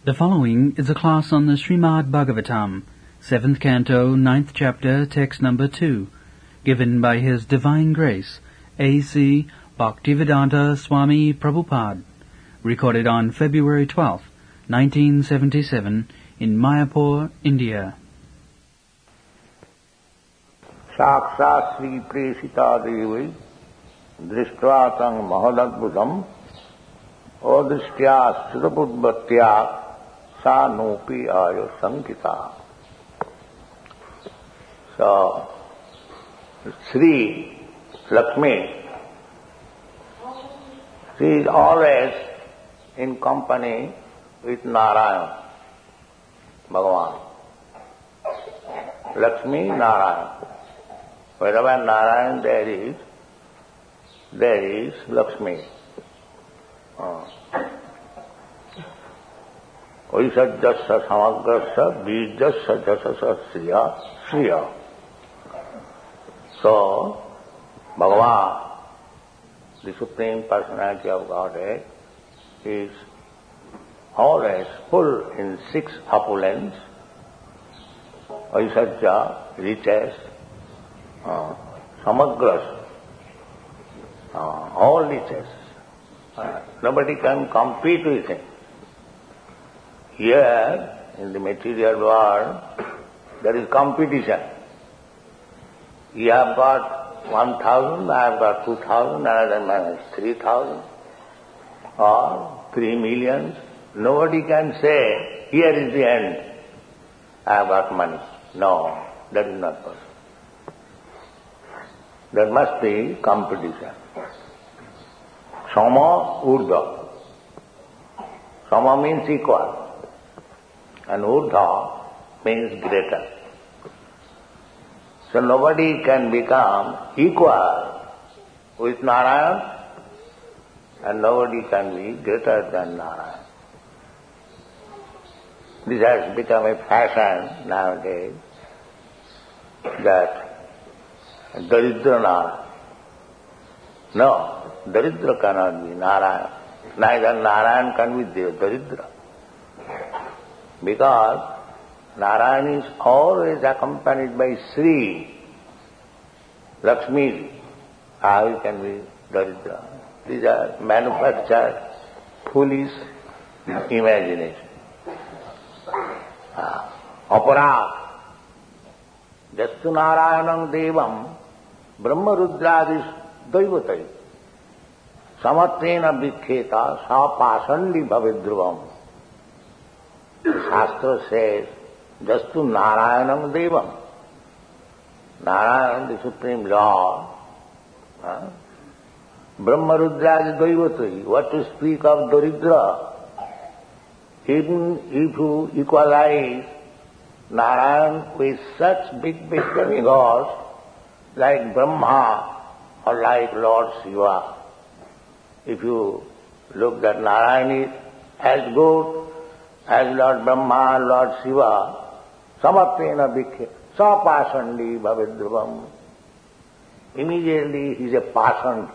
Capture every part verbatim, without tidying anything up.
The following is a class on the Srimad Bhagavatam, seventh canto, ninth chapter, text number two, given by His Divine Grace, A C Bhaktivedanta Swami Prabhupada, recorded on February twelfth, nineteen seventy-seven, in Mayapur, India. साक्षात् श्री प्रेषिता देवी दृष्ट्वा तं महदद्भुतम् अदृष्ट्या श्रुतबुद्ध्या सा नोपि आयो Sankita. So, Sri Lakshmi, she is always in company with Narayan, Bhagavan. Lakshmi, Narayan. Wherever Narayan there is, there is Lakshmi. Oisajjasya samagrasya bijasya jasasya sriya sriya. So, Bhagavan, the Supreme Personality of Godhead, is always full in six opulence. Oisajja, riches, uh, samagras, uh, all riches. Uh, nobody can compete with him. Here, in the material world, there is competition. You have got one thousand, I have got two thousand, another man has three thousand, or three millions. Nobody can say, here is the end, I have got money. No, that is not possible. There must be competition. Sama Urdha. Sama means equal. And Urdha means greater. So nobody can become equal with Narayan and nobody can be greater than Narayan. This has become a fashion nowadays that Daridra Narayan. No, Daridra cannot be Narayan. Neither Narayan can be Daridra. Because Narayan is always accompanied by Sri, Lakshmi. How he can be Daridra? These are manufactured, foolish imagination. Ah. Aparad. Jastu Narayanam Devam Brahma Rudradis Daivatai Samatrena Bhikheta Sa Pasandi Bhavidruvam. The Shastra says, Jastu Narayanam Devam. Narayan, the Supreme Lord, huh? Brahma Rudradis Daivatai. What to speak of Daridra? Even if you equalize Narayan with such big, big demigods like Brahma or like Lord Shiva, if you look that Narayan is as good as Lord Brahma, Lord Shiva, Samatrena Bhikkhe, Sa Pasandi Bhavidruvam. Immediately he is a Pasandi.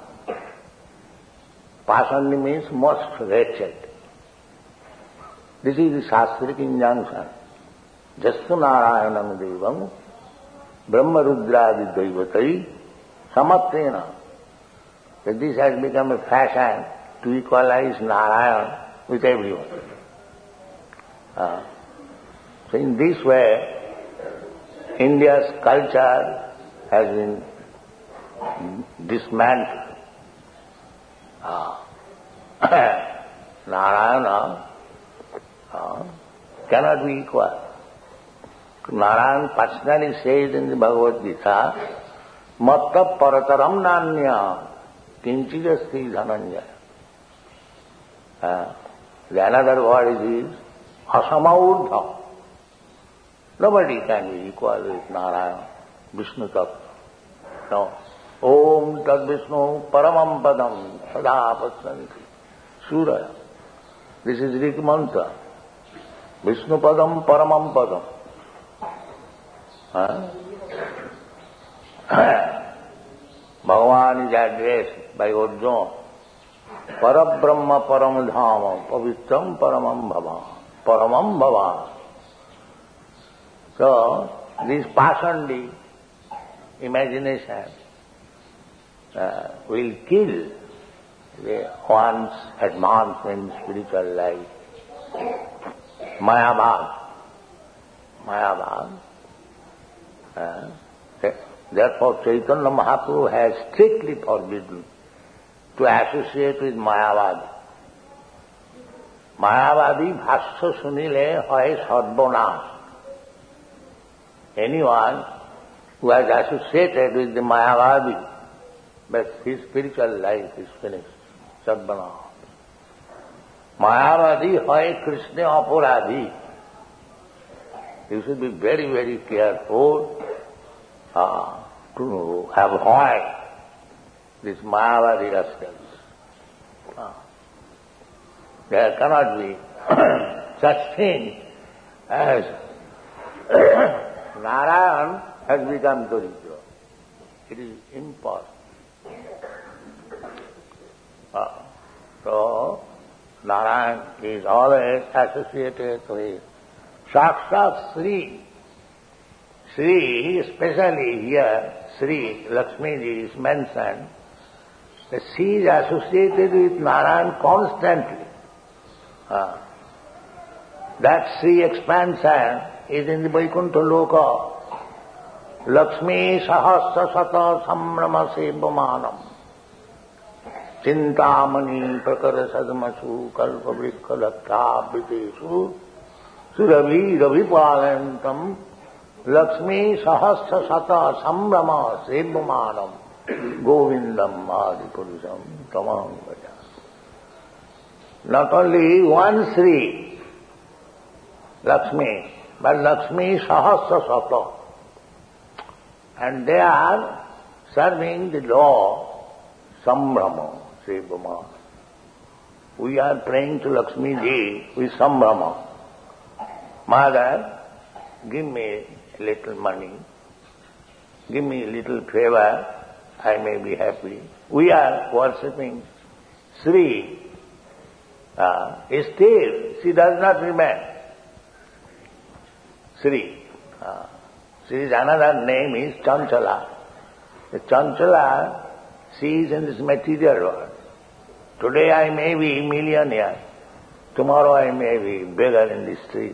Pasandi means most wretched. This is the Shastric injunction. Jastu Narayanam Devam Brahma Rudradi Daivatai Samatrena. That this has become a fashion to equalize Narayan with everyone. Uh, so in this way, India's culture has been dismantled. Uh, Narayana uh, cannot be equal. Narayan personally says in the Bhagavad Gita, Matta parataram nanya kinchidasti dhananjaya. Uh, the another word is asama urdha. Nobody can be equal with Narayan, Vishnu Tattva. No. Om Tad Vishnu Paramam Padam Sada Pasyanti Suraya. This is Rik Mantra. Vishnu Padam Paramam Padam. Huh? Bhagavan is addressed by Arjuna. Parabrahma Param Dhama Pavitram Paramam Bhava. paramam bhavan. So, this passionate imagination uh, will kill the one's advancement in spiritual life. Mayabad. Mayabad. Uh, therefore Chaitanya Mahaprabhu has strictly forbidden to associate with Mayavad. Mayavadi bhashya sunile hoy sarvanash. Anyone who has associated with the Mayavadi, but his spiritual life is finished. Sarvanash. Mayavadi hoy Krishna aparadhi. You should be very, very careful uh, to avoid this Mayavadi rascals. Uh, there cannot be such thing as Narayan has become Daridra. It is impossible. Uh, so, Narayan is always associated with Sakshat Sri. Sri, especially here, Sri, Lakshmiji is mentioned. The Sri is associated with Narayan constantly. Uh, that Sri expansion is in the Vaikuntha Loka. Lakshmi sahasra sata samrama sevamanam. Chintamani prakara sadmasu kalpa vrikha lakta vitesu. Suravi ravipalantam Lakshmi sahasra sata samrama sevamanam Govindam adipurusam tamam vaja. Not only one Sri, Lakshmi, but Lakshmi sahasra sata. And they are serving the Lord samrama sevamana. We are praying to Lakshmi ji with samrama. Mother, give me a little money, give me a little favor, I may be happy. We are worshipping Sri. Uh, still, she does not remain Sri. Uh, Sri's another name is Chanchala. The Chanchala, she is in this material world. Today I may be millionaire, tomorrow I may be beggar in the street.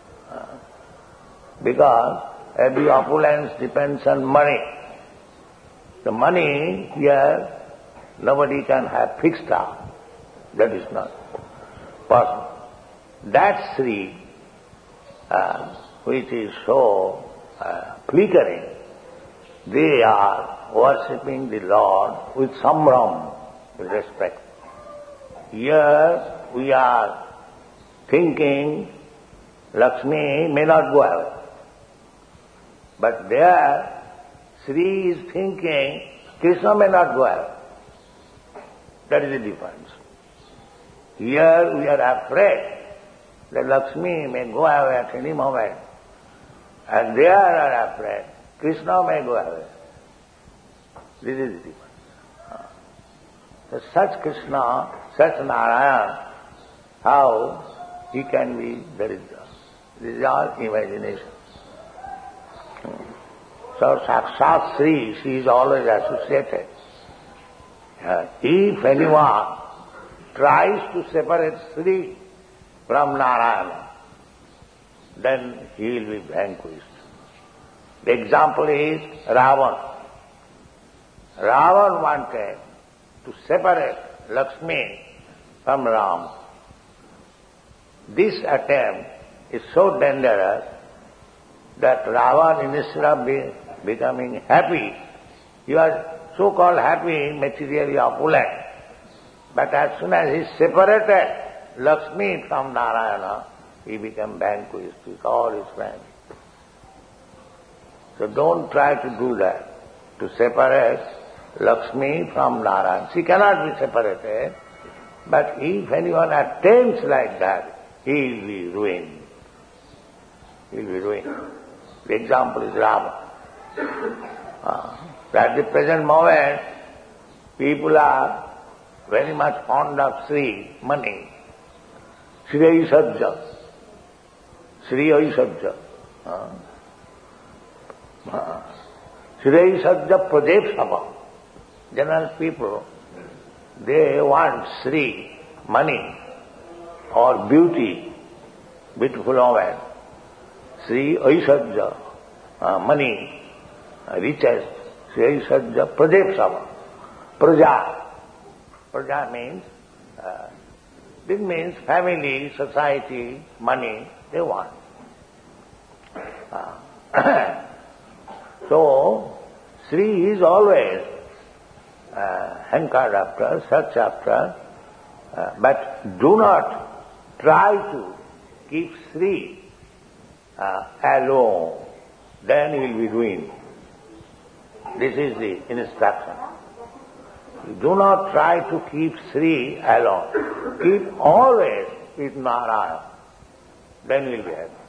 Because every opulence depends on money. The money here, nobody can have fixed up. That is not possible. That Sri, uh, which is so uh, flickering, they are worshipping the Lord with samram, with respect. Here we are thinking Lakshmi may not go away. But there, Sri is thinking Krishna may not go away. That is the difference. Here we are afraid that Lakshmi may go away at any moment. And they are afraid Krishna may go away. This is the difference. So such Krishna, such Narayan, how he can be Daridra? This is all imagination. So Sakshat Sri, she is always associated. Uh, if anyone tries to separate Sri from Narayana, then he will be vanquished. The example is Ravan. Ravan wanted to separate Lakshmi from Ram. This attempt is so dangerous that Ravan, instead of be, becoming happy, he was so-called happy, materially opulent. But as soon as he separated Lakshmi from Narayana, he became vanquished with all his family. So don't try to do that, to separate Lakshmi from Narayana. She cannot be separated, but if anyone attempts like that, he will be ruined. He will be ruined. The example is Rama. Uh, at the present moment, people are very much fond of Sri, money. Sri Sajja. Sri Aishadja. Uh, uh, Sri Aishadja Pradepsava. General people, they want Sri, money, or beauty, beautiful woman. Sri Aishadja, uh, money, uh, riches. Sri Aishadja Pradepsava. Praja. Praja means, uh, this means family, society, money, they want. Uh, so, Sri is always uh, hankered after, search after, uh, but do not try to keep Sri uh, alone, then you will be ruined. This is the instruction. Do not try to keep Sri alone. Keep always with Narayana. Then you will be happy.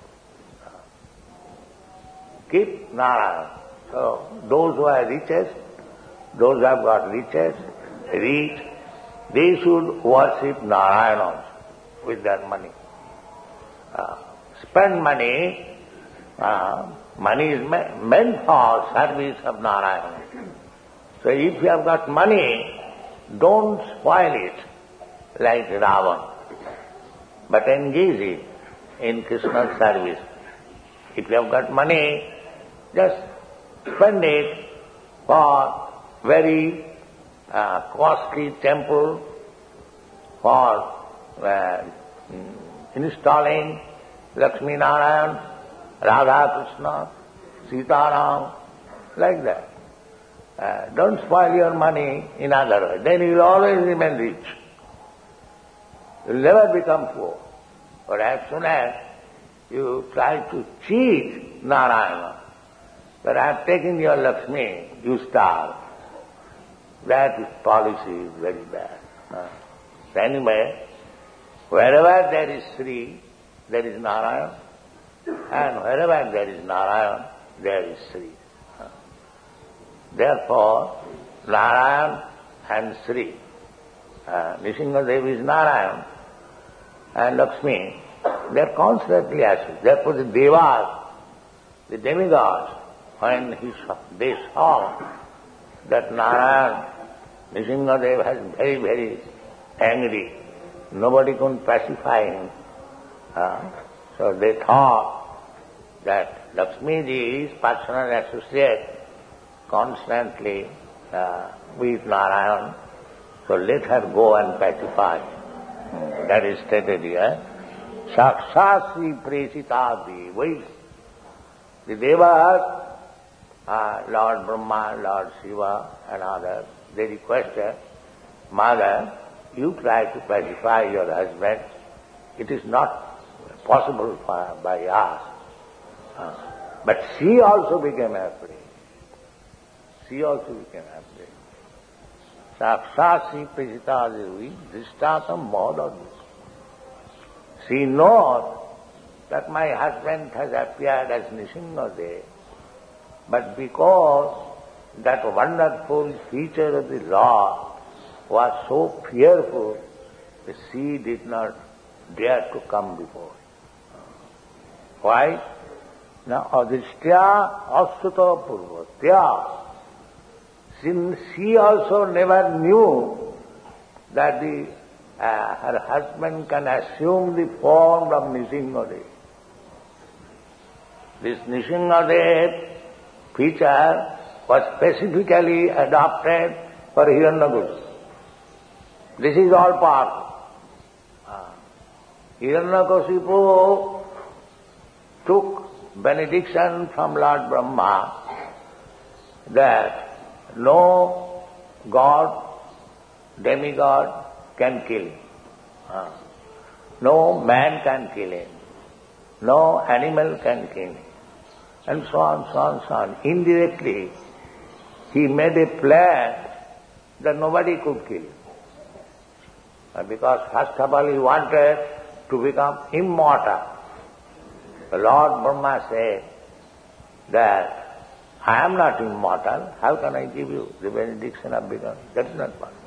Keep Narayana. So, those who are richest, those who have got riches, rich, they should worship Narayana with their money. Uh, spend money, uh, money is meant for service of Narayana. So if you have got money, don't spoil it like Ravana, but engage it in Krishna's service. If you have got money, just spend it for very uh, costly temple, for uh, installing Lakshmi Narayan, Radha Krishna, Sita Ram, like that. Uh, don't spoil your money in other way. Then you will always remain rich. You will never become poor. But as soon as you try to cheat Narayana, but I have taken your Lakshmi, you starve. That is policy is very bad. Uh, so anyway, wherever there is Sri, there is Narayana, and wherever there is Narayana, there is Sri. Therefore, Narayan and Sri, uh, Nrsimhadev is Narayan and Lakshmi, they are constantly associated. Therefore the Devas, the demigods, when he saw, they saw that Narayan, Nrsimhadev has very, very angry, nobody could pacify him. Uh, so they thought that Lakshmi ji is personal associate constantly uh, with Narayan, so let her go and pacify. Hmm. That is stated here. Sakshasri Presitadi Vais. The Devas, uh, Lord Brahma, Lord Shiva and others, they requested, Mother, you try to pacify your husband. It is not possible for, by us. Uh, but she also became afraid. She also became afraid. Sakshasi Presitadi Drishtatam Mohadadu. She knows that my husband has appeared as Nrsimhadev, but because that wonderful feature of the Lord was so fearful, that she did not dare to come before him. Why? Now, adhishtya asuta purvatya. Since she also never knew that the, uh, her husband can assume the form of Nrsimhadev. This Nrsimhadev feature was specifically adopted for Hiranyakashipu. This is all powerful. Uh, Hiranyakashipu took benediction from Lord Brahma that no god, demigod can kill him. Uh, no man can kill him. No animal can kill him. And so on, so on, so on. Indirectly, he made a plan that nobody could kill him. Uh, because first of all he wanted to become immortal. The Lord Brahma said that I am not immortal, how can I give you the benediction of becoming? That is not possible.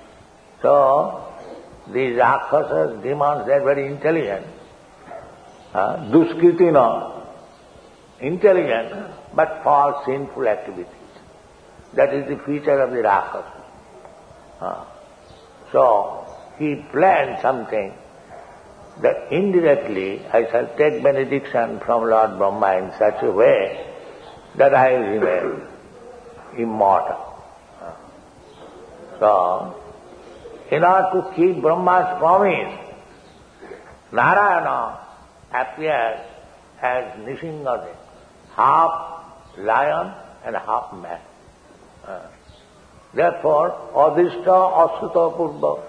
So, these Rakshasas, demons, they are very intelligent. uh, duskritina, intelligent, but for sinful activities. That is the feature of the Rakshasa. Uh, so, he planned something that indirectly I shall take benediction from Lord Brahma in such a way that I will remain immortal. Uh, so, in order to keep Brahma's promise, Narayana appears as Nisingade, half lion and half man. Uh, therefore, Adhishta Asuta Purva.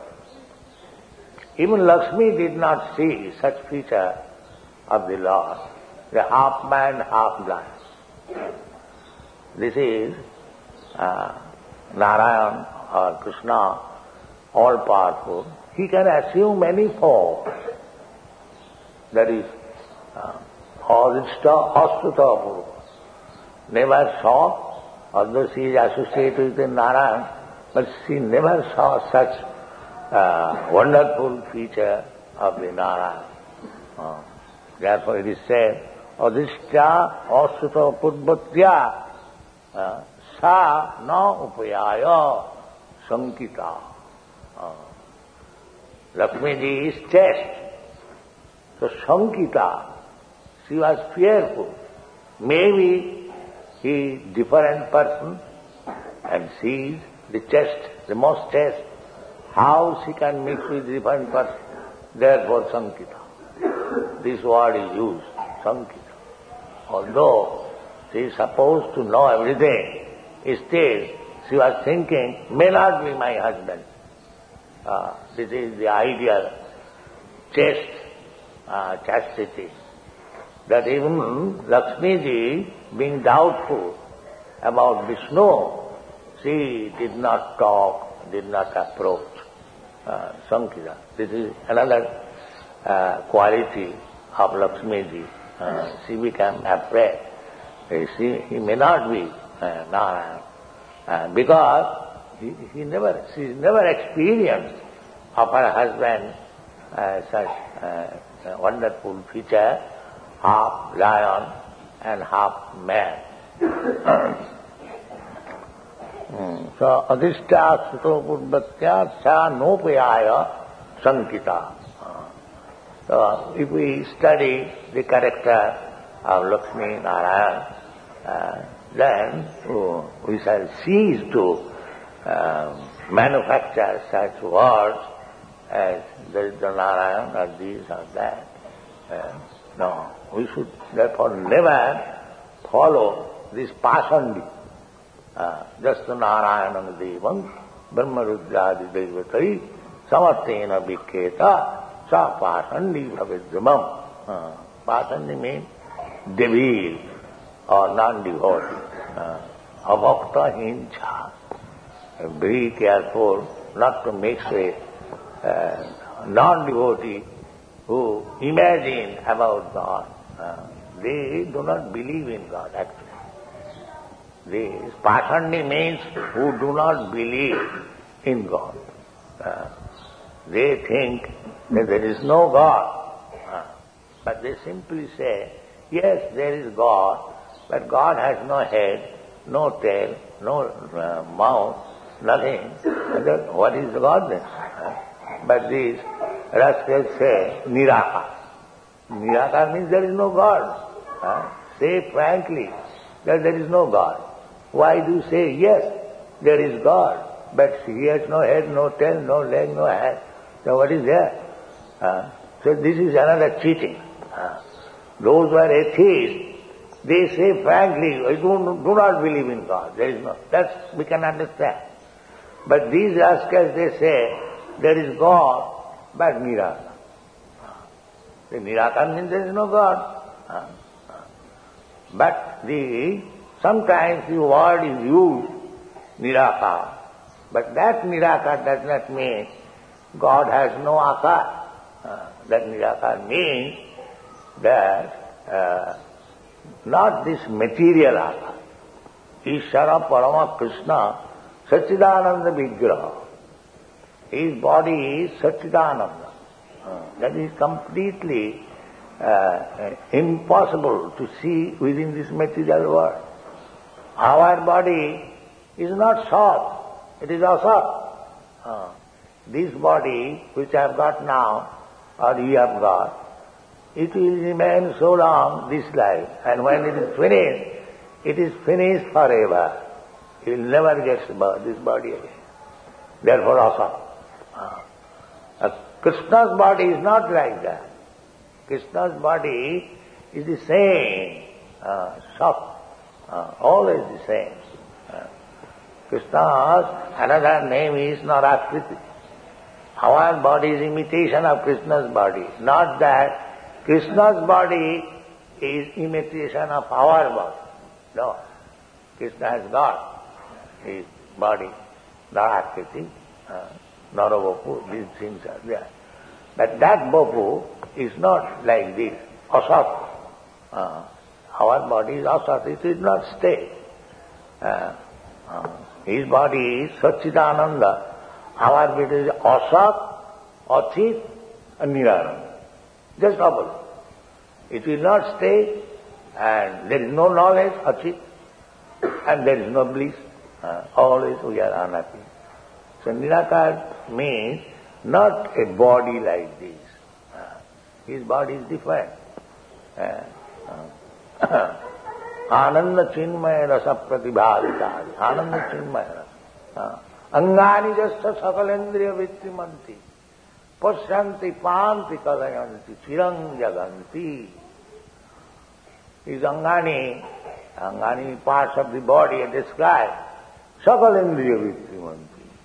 Even Lakshmi did not see such feature of the Lord, the half man, half lion. This is uh, Narayan or Krishna, all powerful. He can assume any form. That is Adhishta Asuta Purva. Never saw, although she is associated with Narayan, but she never saw such uh, wonderful feature of the Narayan. Uh, therefore it is said, Adhishta Asuta Purvatya uh, Sa Na Upayaya Sankita. Uh, Lakshmi ji is chaste. So Sankita, she was fearful. Maybe he is different person and she is the chaste, the most chaste. How she can mix with different person? Therefore Sankita. This word is used, Sankita. Although she is supposed to know everything, still she was thinking, may not be my husband. Uh, this is the ideal chaste uh, chastity. That even Lakshmi ji, being doubtful about Vishnu, she did not talk, did not approach uh, Sankita. This is another uh, quality of Lakshmi ji. Uh, she became afraid. Uh, she, he may not be uh, Narayan. Uh, because he, he never, she never experienced of her husband uh, such uh, a wonderful feature, half lion and half man. mm. So, Adhishta Suto Purvatya Sa Nopayaya Sankita. So, if we study the character of Lakshmi Narayan, uh, then oh, we shall cease to uh, manufacture such words as there is the Narayan or this or that. Uh, no, we should therefore never follow this pasandi. Uh, just the Narayana Devam, Brahma Rudradi Devatai, Samartena Viketa, Sa pasandi bhavidramam. Uh, pasandi means devil or non-devotee. Uh, Avakta hincha. Be careful not to mix with uh, non-devotee who imagine about God. Uh, they do not believe in God actually. This pasandi means who do not believe in God. Uh, they think that there is no God. Uh, but they simply say, yes, there is God, but God has no head, no tail, no uh, mouth, nothing. And then what is God then? Uh, but these rascals say, Nirakar. Nirakar means there is no God. Uh, say frankly that there is no God. Why do you say, yes, there is God, but he has no head, no tail, no leg, no hand. So what is there? Uh, so this is another cheating. Uh, those who are atheists, they say frankly, I do, do not believe in God. There is no, that's, we can understand. But these rascals, they say, there is God, but Nirakar. The Nirakar means there is no God. Uh, uh. But the, sometimes the word is used, Nirakar. But that Nirakar does not mean God has no akar. Uh, that Nirakar means that uh, not this material akar. Ishara Parama Krishna Satchidananda Vigraha. His body is Satchidananda. Uh, that is completely uh, impossible to see within this material world. Our body is not soft, it is asat. Uh, this body which I have got now, or you have got, it will remain so long, this life, and when it is finished, it is finished forever. You will never get this body again. Therefore, asat. Uh, uh, Krishna's body is not like that. Krishna's body is the same, uh, soft, uh, always the same. Uh, Krishna's another name is Narakriti. Our body is imitation of Krishna's body. Not that Krishna's body is imitation of our body. No. Krishna has got his body, Narakriti, uh, Naravapu, these things are there. But that Bapu is not like this, asat. Uh, our body is asat, it will not stay. Uh, uh, his body is Satchidananda. Our body is asat, achit, and nirānanda. Just opposite. It will not stay, and there is no knowledge, achit, and there is no bliss. Uh, always we are unhappy. So Nirakar means not a body like this. Uh, his body is different. Uh, uh, Ananda Chinmaya Rasa Pratibhavitari. Ananda Chinmaya Rasa. Angani Jasta Sakalendriya Vittimanti. Pasyanti Panti Kalayanti. Chirang Jaganti. His Angani, Angani parts of the body are described. Sakalendriya Vittimanti.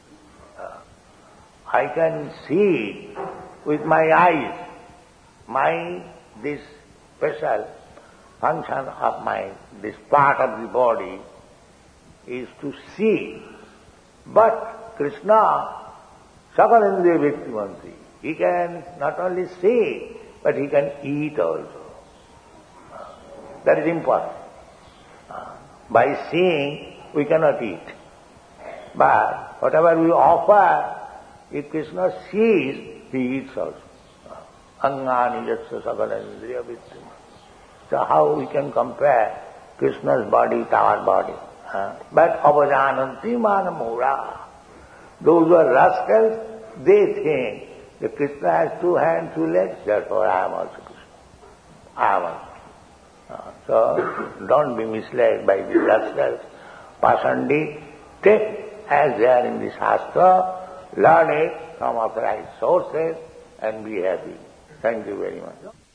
I can see with my eyes. My, this special function of my, this part of the body is to see. But Krishna, Sakalendriya Vittimanti, he can not only see, but he can eat also. That is important. By seeing, we cannot eat. But whatever we offer, if Krishna sees, he eats also. Angani Jatsa Sakalendriya Vittimanti. So how we can compare Krishna's body to our body? Huh? But Avajananti Manamura. Those who are rascals, they think that Krishna has two hands, two legs, therefore I am also Krishna. I am also. Uh, so don't be misled by these rascals. Pasandi, take as they are in the Shastra, learn it from authorized sources and be happy. Thank you very much.